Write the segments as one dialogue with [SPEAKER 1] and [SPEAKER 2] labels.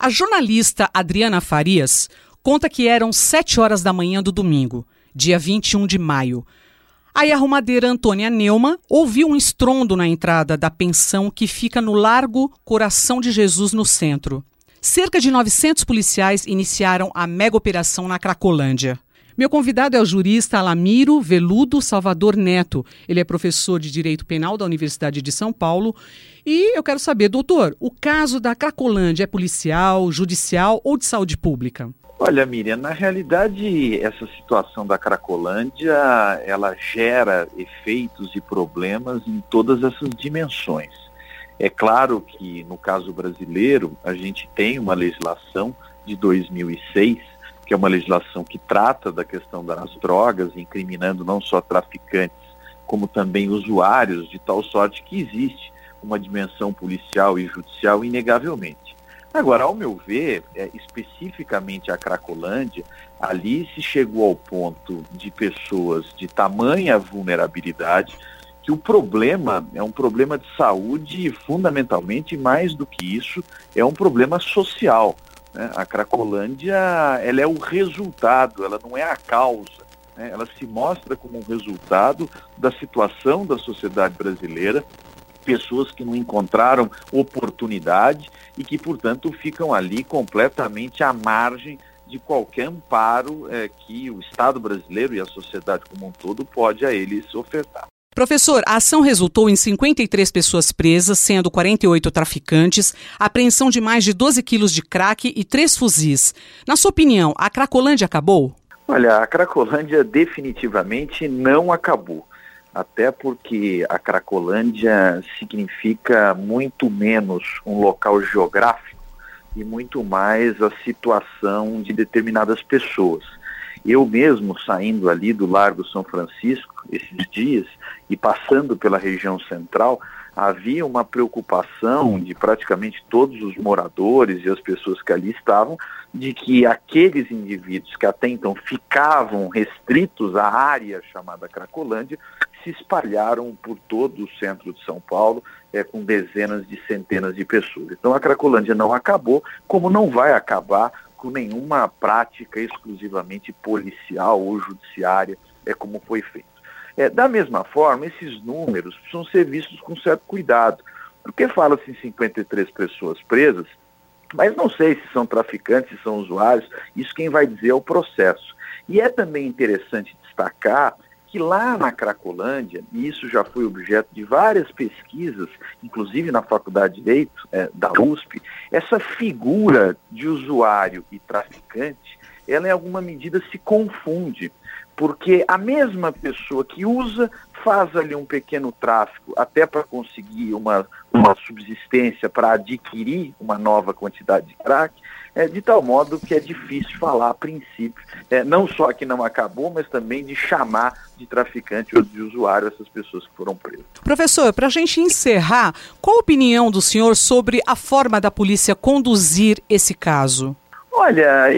[SPEAKER 1] A jornalista Adriana Farias conta que eram 7 horas da manhã do domingo, dia 21 de maio. Aí a arrumadeira Antônia Neumann ouviu um estrondo na entrada da pensão que fica no Largo Coração de Jesus, no centro. Cerca de 900 policiais iniciaram a mega operação na Cracolândia. Meu convidado é o jurista Alamiro Veludo Salvador Neto. Ele é professor de Direito Penal da Universidade de São Paulo. E eu quero saber, doutor, o caso da Cracolândia é policial, judicial ou de saúde pública?
[SPEAKER 2] Olha, Miriam, na realidade, essa situação da Cracolândia, ela gera efeitos e problemas em todas essas dimensões. É claro que, no caso brasileiro, a gente tem uma legislação de 2006, que é uma legislação que trata da questão das drogas, incriminando não só traficantes, como também usuários, de tal sorte que existe uma dimensão policial e judicial inegavelmente. Agora, ao meu ver, especificamente a Cracolândia, ali se chegou ao ponto de pessoas de tamanha vulnerabilidade que o problema é um problema de saúde e, fundamentalmente, mais do que isso, é um problema social. A Cracolândia, ela é o resultado, ela não é a causa. Ela se mostra como um resultado da situação da sociedade brasileira, pessoas que não encontraram oportunidade e que, portanto, ficam ali completamente à margem de qualquer amparo que o Estado brasileiro e a sociedade como um todo pode a eles ofertar.
[SPEAKER 1] Professor, a ação resultou em 53 pessoas presas, sendo 48 traficantes, apreensão de mais de 12 quilos de crack e 3 fuzis. Na sua opinião, a Cracolândia acabou?
[SPEAKER 2] Olha, a Cracolândia definitivamente não acabou. Até porque a Cracolândia significa muito menos um local geográfico e muito mais a situação de determinadas pessoas. Eu mesmo, saindo ali do Largo São Francisco, esses dias, e passando pela região central, havia uma preocupação de praticamente todos os moradores e as pessoas que ali estavam, de que aqueles indivíduos que até então ficavam restritos à área chamada Cracolândia, se espalharam por todo o centro de São Paulo, com dezenas de centenas de pessoas. Então a Cracolândia não acabou, como não vai acabar com nenhuma prática exclusivamente policial ou judiciária, como foi feito. Da mesma forma, esses números precisam ser vistos com certo cuidado, porque fala-se em 53 pessoas presas, mas não sei se são traficantes, se são usuários, isso quem vai dizer é o processo. E é também interessante destacar que lá na Cracolândia, e isso já foi objeto de várias pesquisas, inclusive na Faculdade de Direito da USP, essa figura de usuário e traficante, ela em alguma medida se confunde, porque a mesma pessoa que usa faz ali um pequeno tráfico até para conseguir uma subsistência, para adquirir uma nova quantidade de crack, de tal modo que é difícil falar a princípio, não só que não acabou, mas também de chamar de traficante ou de usuário essas pessoas que foram presas.
[SPEAKER 1] Professor, para a gente encerrar, qual a opinião do senhor sobre a forma da polícia conduzir esse caso?
[SPEAKER 2] Olha,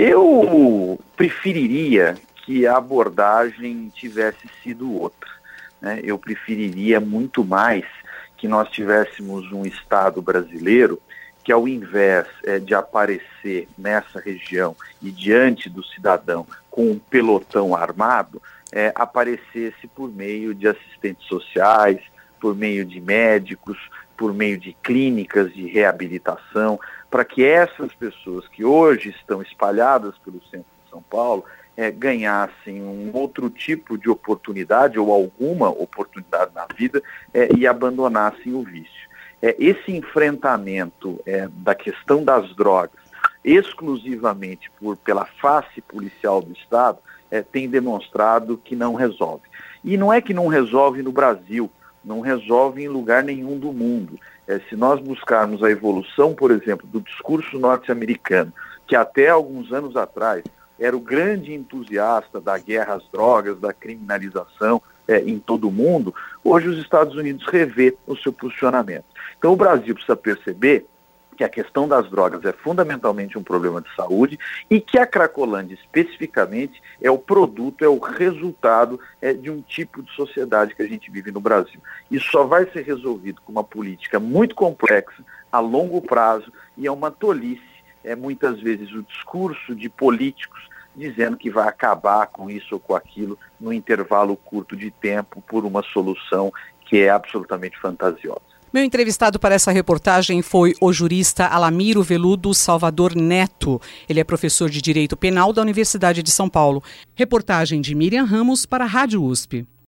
[SPEAKER 2] eu preferiria que a abordagem tivesse sido outra. Eu preferiria muito mais que nós tivéssemos um Estado brasileiro que, ao invés de aparecer nessa região e diante do cidadão com um pelotão armado, aparecesse por meio de assistentes sociais, por meio de médicos, por meio de clínicas de reabilitação, para que essas pessoas que hoje estão espalhadas pelo centro de São Paulo ganhassem um outro tipo de oportunidade ou alguma oportunidade na vida e abandonassem o vício. Esse enfrentamento da questão das drogas exclusivamente pela face policial do Estado tem demonstrado que não resolve. E não é que não resolve no Brasil, não resolve em lugar nenhum do mundo. Se nós buscarmos a evolução, por exemplo, do discurso norte-americano, que até alguns anos atrás era o grande entusiasta da guerra às drogas, da criminalização em todo o mundo, hoje os Estados Unidos revê o seu posicionamento. Então o Brasil precisa perceber que a questão das drogas é fundamentalmente um problema de saúde e que a Cracolândia especificamente é o produto, é o resultado de um tipo de sociedade que a gente vive no Brasil. Isso só vai ser resolvido com uma política muito complexa, a longo prazo, e é uma tolice é muitas vezes o discurso de políticos dizendo que vai acabar com isso ou com aquilo no intervalo curto de tempo por uma solução que é absolutamente fantasiosa.
[SPEAKER 1] Meu entrevistado para essa reportagem foi o jurista Alamiro Veludo Salvador Neto. Ele é professor de Direito Penal da Universidade de São Paulo. Reportagem de Miriam Ramos para a Rádio USP.